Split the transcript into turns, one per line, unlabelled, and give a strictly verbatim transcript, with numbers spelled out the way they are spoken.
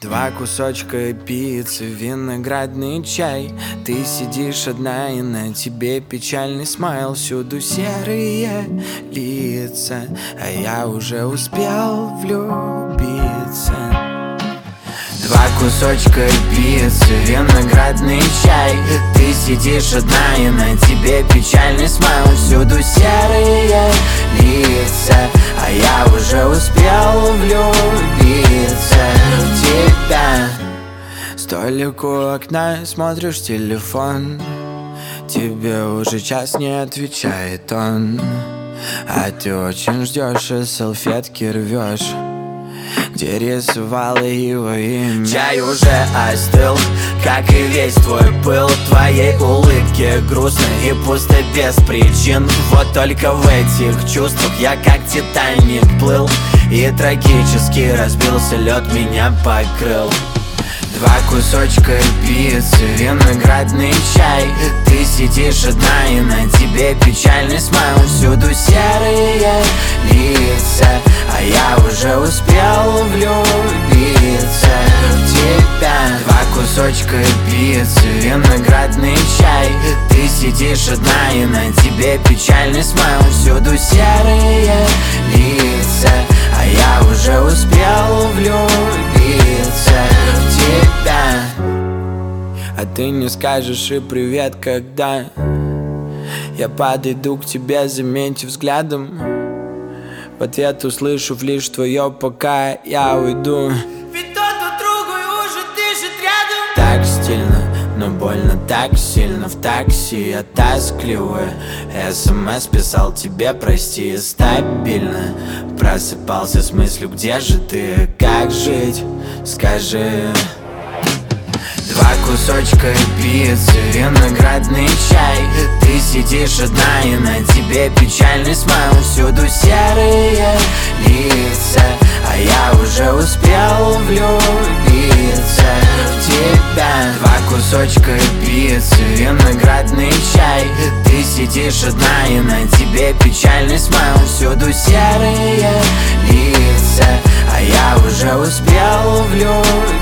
Два кусочка пиццы, виноградный чай. Ты сидишь одна и на тебе печальный смайл. Всюду серые лица, а я уже успел влюбиться. Два кусочка пиццы, виноградный чай. Ты сидишь одна и на тебе печальный смайл. Всюду серые лица, а я уже успел влюбиться в тебя. Столик у окна, смотришь телефон. Тебе уже час не отвечает он, а ты очень ждешь и салфетки рвешь, где рисовала его имя. Чай уже остыл, как и весь твой пыл. Твоей улыбке грустно и пусто без причин. Вот только в этих чувствах я как Титаник плыл, и трагически разбился лед, меня покрыл. Два кусочка пиццы, виноградный чай. Ты сидишь одна и на тебе печальный смайл. Всюду серые лица, а я уже успел влюбиться в тебя. Два кусочка пиццы, виноградный чай. Ты сидишь одна и на тебе печальный смайл. Всюду серые лица, а я уже успел влюбиться в тебя. А ты не скажешь и привет, когда я подойду к тебе, заметив взглядом. В ответ услышу лишь твое «пока я уйду».
Ведь тот друг другу уже дышит рядом.
Так стильно, но больно так сильно. В такси я тоскливая. СМС писал тебе прости стабильно. Просыпался с мыслью, где же ты, как жить, скажи. Два кусочка пиццы, виноградный чай. Ты сидишь одна и на тебе печальный смайл. Всюду серые лица, а я уже успел влюбиться в тебя. Два кусочка пиццы, виноградный чай. Ты сидишь одна и на тебе печальный смайл. Всюду серые лица, а я уже успел влюбиться